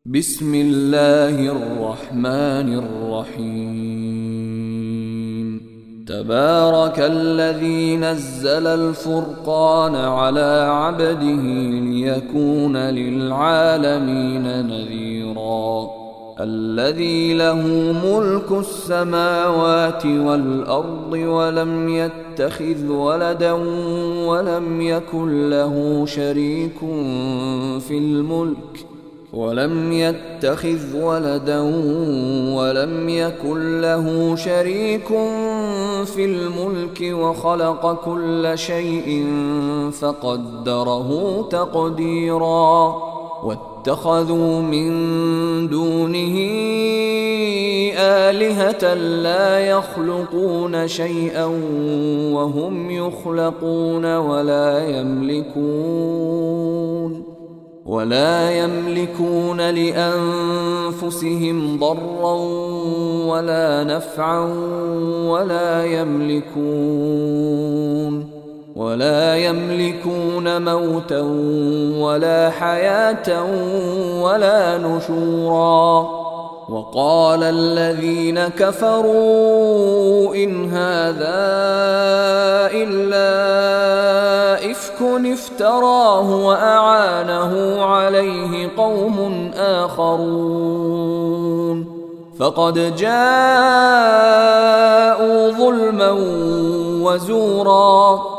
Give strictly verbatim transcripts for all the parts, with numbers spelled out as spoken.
بسم الله الرحمن الرحيم. تبارك الذي نزل الفرقان على عبده ليكون للعالمين نذيرا. الذي له ملك السماوات والأرض ولم يتخذ ولدا ولم يكن له شريك في الملك ولم يتخذ ولدا ولم يكن له شريك في الملك وخلق كل شيء فقدره تقديرا. واتخذوا من دونه آلهة لا يخلقون شيئا وهم يخلقون ولا يملكون ولا يملكون لأنفسهم ضرا ولا نفعا ولا يملكون ولا يملكون موتا ولا حياة ولا نشورا. وقال الذين كفروا إن هذا إلا إفك افتراه وأعانه عليه قوم آخرون فقد جاءوا ظلما وزورا.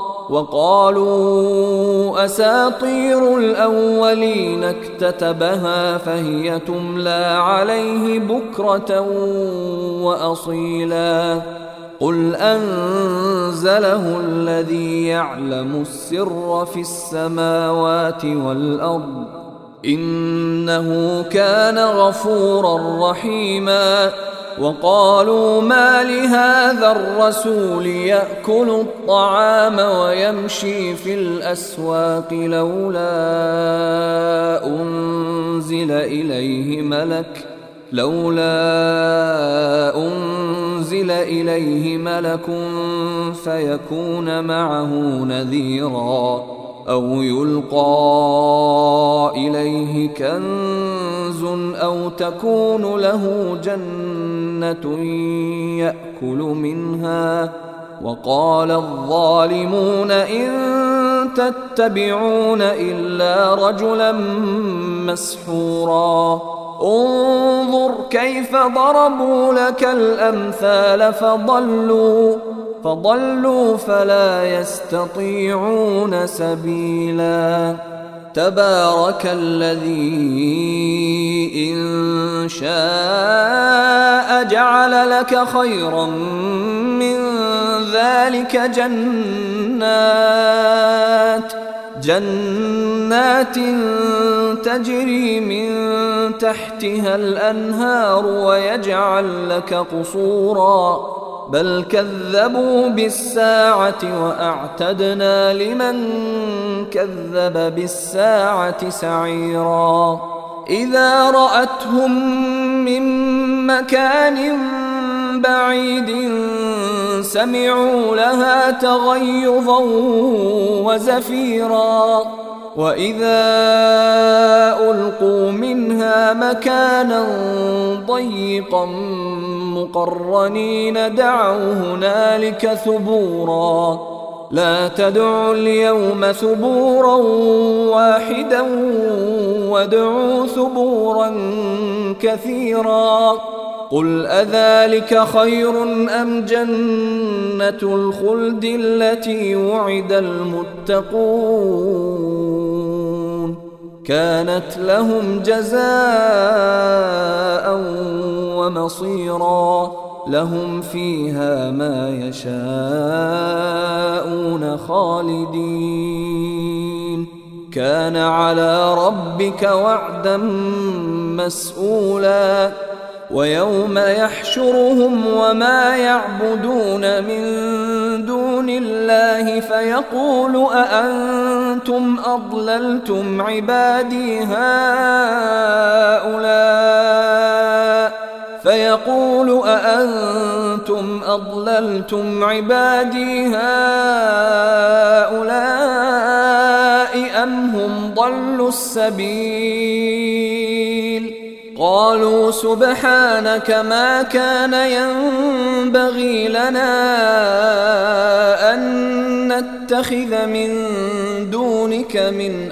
وقالوا أساطير الأولين اكتتبها فهي تملى عليه بكرة وأصيلا. قل أنزله الذي يعلم السر في السماوات والأرض إنه كان غفورا رحيما. وقالوا ما لهذا الرسول يأكل الطعام ويمشي في الأسواق لولا أنزل إليه ملك لولا أنزل إليه ملك فيكون معه نذيرا أو يلقى إليه كنز أو تكون له جنة يأكل منها. وقال الظالمون إن تتبعون إلا رجلا مسحورا. انظر كيف ضربوا لك الأمثال فضلوا فضلوا فلا يستطيعون سبيلا. تبارك الذي إن شاء جعل لك خيرا من ذلك جنات جنات تجري من تحتها الأنهار ويجعل لك قصورا بل كذبوا بالساعة وأعتدنا لمن كذب بالساعة سعيرا. إذا رأتهم من مكان بعيد سمعوا لها تغيظا وزفيرا. وإذا ألقوا منها مكانا ضيقا مقرنين دعوا هنالك ثبورا. لا تدعوا اليوم ثبورا واحدا وادعوا ثبورا كثيرا. قل أذلك خير أم جنة الخلد التي وعد المتقون كانت لهم جزاء ومصيرا. لهم فيها ما يشاءون خالدين كان على ربك وعدا مسئولا. ويوم يحشرهم وما يعبدون من دون الله فيقول أأنتم أضللتم عبادي هؤلاء فيقول أأنتم أضللتم عبادي هؤلاء أم هم ضلوا السبيل قالوا سبحانك ما كان ينبغي لنا أن نتخذ من دونك من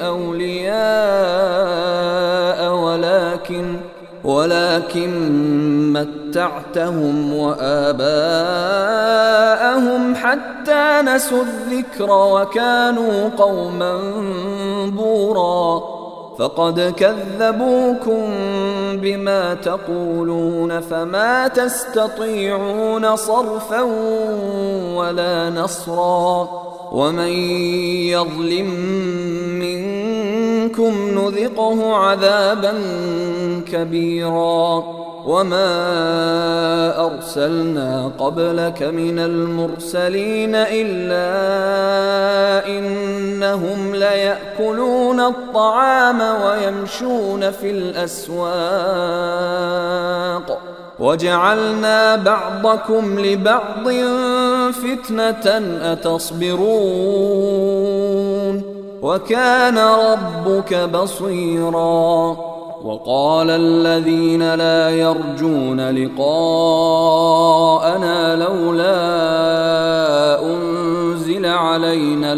أولياء ولكن ولكن متعتهم وآباءهم حتى نسوا الذكر وكانوا قوما بورا فقد كذبوكم بما تقولون فما تستطيعون صرفا ولا نصرا ومن يظلم منكم نذقه عذابا كبيرا وما أرسلنا قبلك من المرسلين إلا إنهم ليأكلون الطعام ويمشون في الأسواق وجعلنا بعضكم لبعض فتنة أتصبرون وكان ربك بصيرا وقال الذين لا يرجون لقاءنا لولا أنزل علينا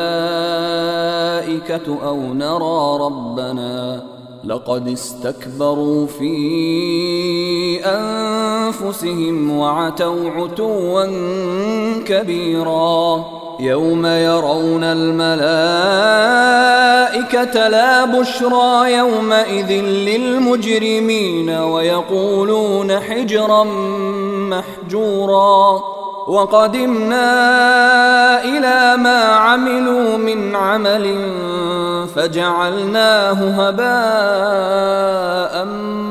الملائكة أو نرى ربنا لقد استكبروا في أنفسهم وعتوا عتوا كبيرا يوم يرون الملائكة لا بشرى يومئذ للمجرمين ويقولون حجرا محجورا وقدمنا إلى ما عملوا من عمل فجعلناه هباء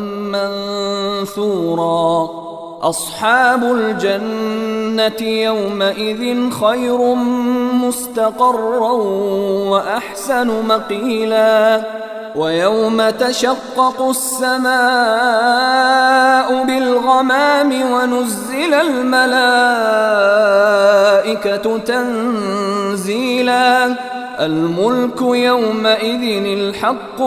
منثورا أصحاب الجنة يومئذ خير مستقرا وأحسن مقيلا ويوم تشقق السماء بالغمام ونزل الملائكة تنزيلا الملك يومئذ الحق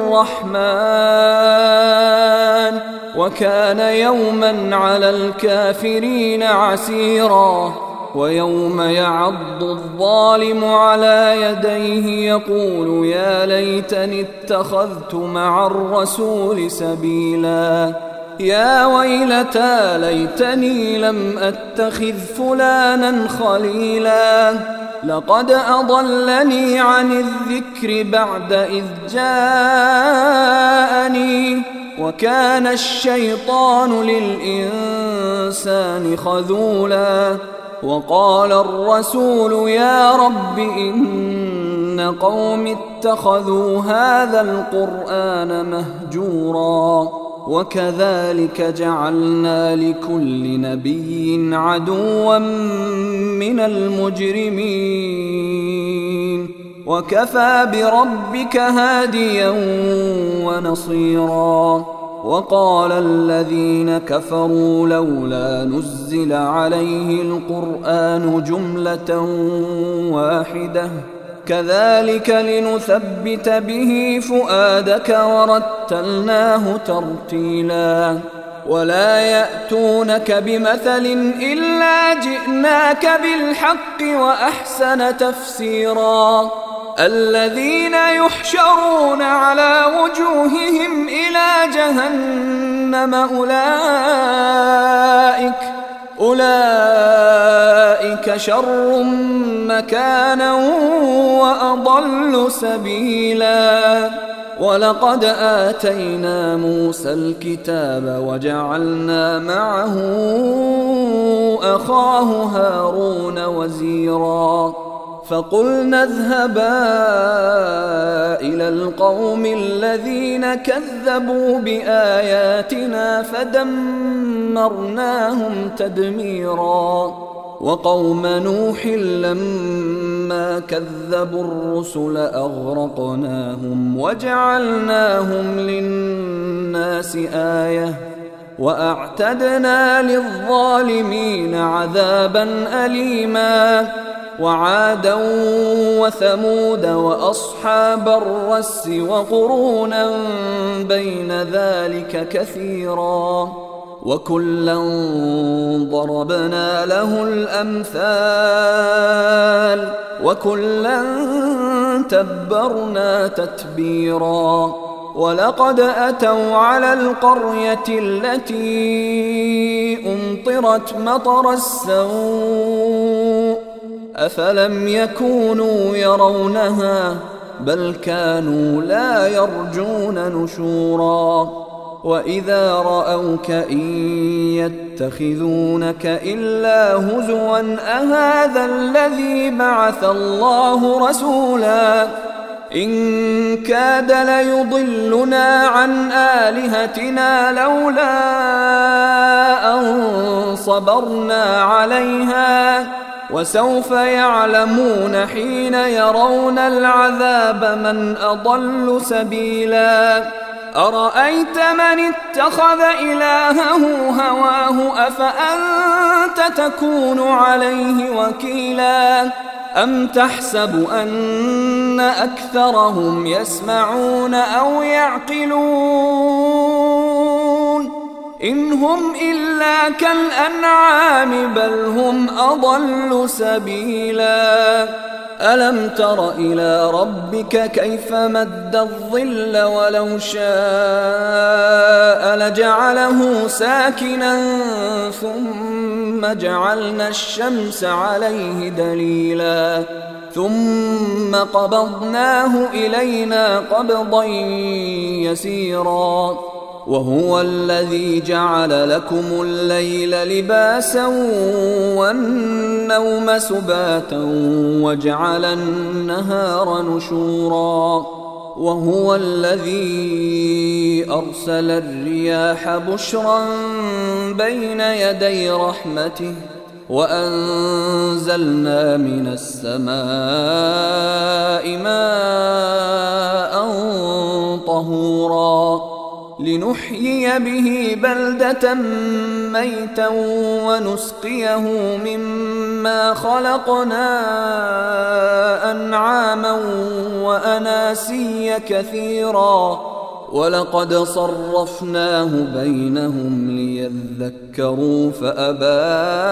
للرحمن وكان يوما على الكافرين عسيرا ويوم يعض الظالم على يديه يقول يا ليتني اتخذت مع الرسول سبيلا يا ويلتى ليتني لم أتخذ فلانا خليلا لقد أضلني عن الذكر بعد إذ جاءني وكان الشيطان للإنسان خذولا وقال الرسول يا رب إن قوم اتخذوا هذا القرآن مهجورا وكذلك جعلنا لكل نبي عدوا من المجرمين وكفى بربك هاديا ونصيرا وقال الذين كفروا لولا نزل عليه القرآن جملة واحدة كذلك لنثبت به فؤادك ورتلناه ترتيلا ولا يأتونك بمثل إلا جئناك بالحق وأحسن تفسيرا الذين يحشرون على وجوههم إلى جهنم أولئك أولئك شر مكانا وأضل سبيلا ولقد آتينا موسى الكتاب وجعلنا معه أخاه هارون وزيرا فقلنا اذهبا إلى القوم الذين كذبوا بآياتنا فدمرناهم تدميرا وقوم نوح لما كذبوا الرسل أغرقناهم وجعلناهم للناس آية وأعتدنا للظالمين عذابا أليما وعادا وثمود وأصحاب الرس وقرونا بين ذلك كثيرا وكلا ضربنا له الأمثال وكلا تبرنا تتبيرا ولقد أتوا على القرية التي أمطرت مطر السوء أفلم يكونوا يرونها بل كانوا لا يرجون نشورا وإذا رأوك إن يتخذونك إلا هزوا أهذا الذي بعث الله رسولا إن كاد ليضلنا عن آلهتنا لولا أن صبرنا عليها وسوف يعلمون حين يرون العذاب من أضل سبيلا أرأيت من اتخذ إلهه هواه أفأنت تكون عليه وكيلا أم تحسب أن أكثرهم يسمعون أو يعقلون إن هم إلا كالأنعام بل هم أضل سبيلا ألم تر إلى ربك كيف مد الظل ولو شاء لجعله ساكنا ثم جعلنا الشمس عليه دليلا ثم قبضناه إلينا قبضا يسيرا وهو الذي جعل لكم الليل لباسا والنوم سباتا وجعل النهار نشورا وهو الذي أرسل الرياح بشرا بين يدي رحمته وأنزلنا من السماء ماء طهورا لنحيي به بلدة ميتا ونسقيه مما خلقنا أنعاما وأناسيا كثيرا ولقد صرفناه بينهم ليذكروا فأبى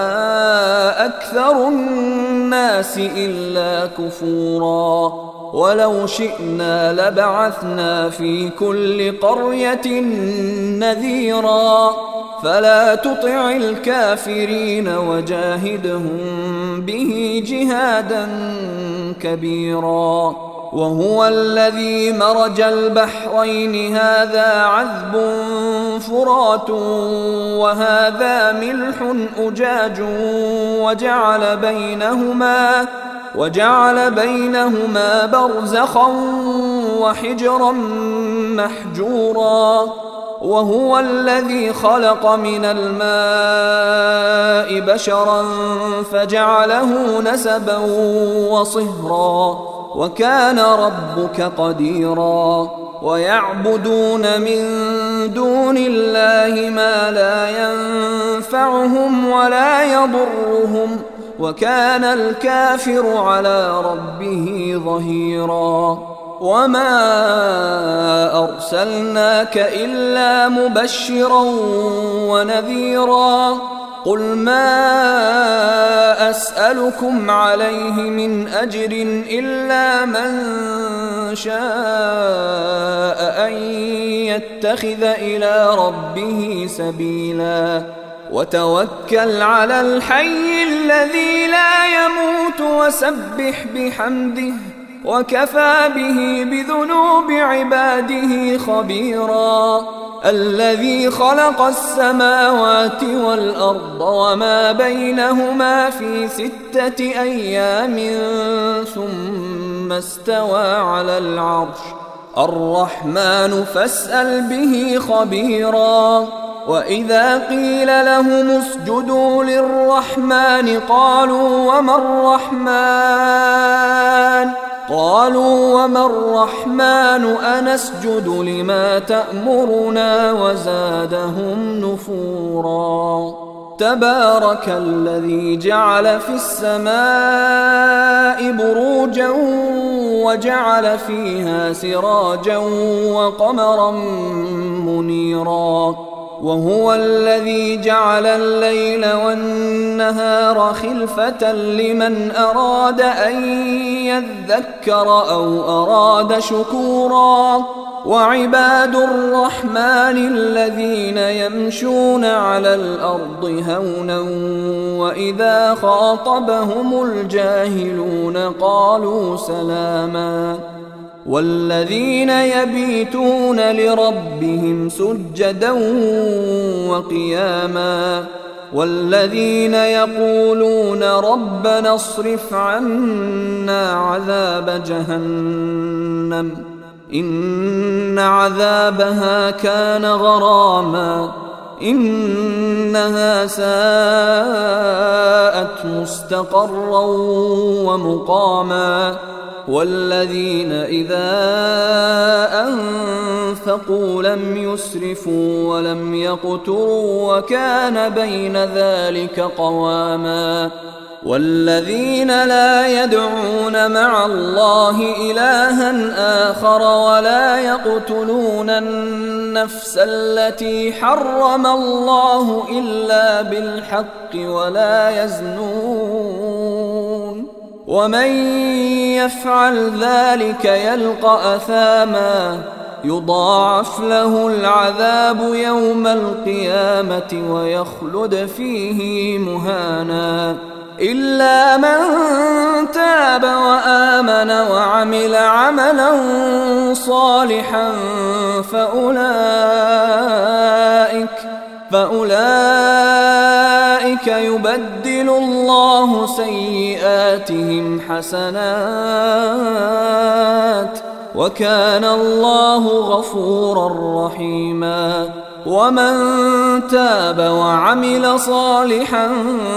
أكثر الناس إلا كفورا ولو شئنا لبعثنا في كل قرية نذيرا فلا تطع الكافرين وجاهدهم به جهادا كبيرا وهو الذي مرج البحرين هذا عذب فرات وهذا ملح أجاج وجعل بينهما وجعل بينهما برزخا وحجرا محجورا وهو الذي خلق من الماء بشرا فجعله نسبا وصهرا وكان ربك قديرا ويعبدون من دون الله ما لا ينفعهم ولا يضرهم وكان الكافر على ربه ظهيرا وما أرسلناك إلا مبشرا ونذيرا قل ما أسألكم عليه من أجر إلا من شاء أن يتخذ إلى ربه سبيلا وتوكل على الحي الذي لا يموت وسبح بحمده وكفى به بذنوب عباده خبيرا الذي خلق السماوات والأرض وما بينهما في ستة أيام ثم استوى على العرش الرحمن فاسأل به خبيرا وإذا قيل لهم اسجدوا للرحمن قالوا وما الرحمن قالوا وما الرحمن أنسجد لما تأمرنا وزادهم نفورا تبارك الذي جعل في السماء بروجا وجعل فيها سراجا وقمرا منيرا وهو الذي جعل الليل والنهار خلفة لمن أراد أن يذكر أو أراد شكورا وعباد الرحمن الذين يمشون على الأرض هونا وإذا خاطبهم الجاهلون قالوا سلاما والذين يبيتون لربهم سجدا وقياما والذين يقولون ربنا اصرف عنا عذاب جهنم إن عذابها كان غراما إنها ساءت مستقرا ومقاما والذين إذا أنفقوا لم يسرفوا ولم يقتروا وكان بين ذلك قواما والذين لا يدعون مع الله إلها آخر ولا يقتلون النفس التي حرم الله إلا بالحق ولا يزنون ومن يفعل ذلك يلقى أثاما يضاعف له العذاب يوم القيامة ويخلد فيه مهانا إلا من تاب وآمن وعمل عملا صالحا فأولئك فأولئك يبدل الله سيئاتهم حسنات وكان الله غفورا رحيما ومن تاب وعمل صالحا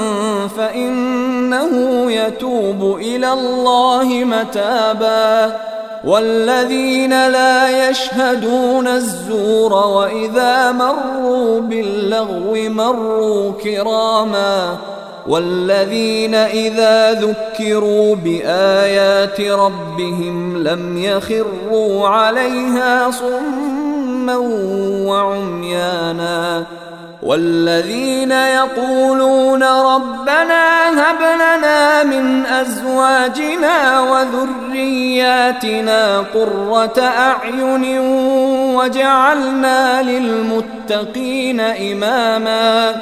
فإنه يتوب إلى الله متابا والذين لا يشهدون الزور وإذا مروا باللغو مروا كراما والذين إذا ذكروا بآيات ربهم لم يخروا عليها صما وعميانا والذين يقولون ربنا هب لنا من أزواجنا وذرياتنا قرة أعين وجعلنا للمتقين إماما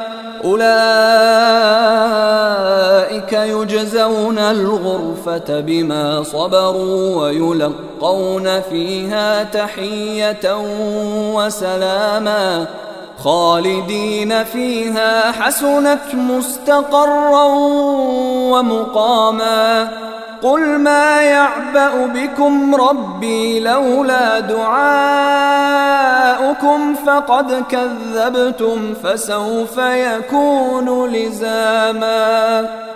أولئك يجزون الغرفة بما صبروا ويلقون فيها تحية وسلاما خالدين فيها حسنت مستقرا ومقاما قل ما يعبأ بكم ربي لولا دعاؤكم فقد كذبتم فسوف يكون لزاما.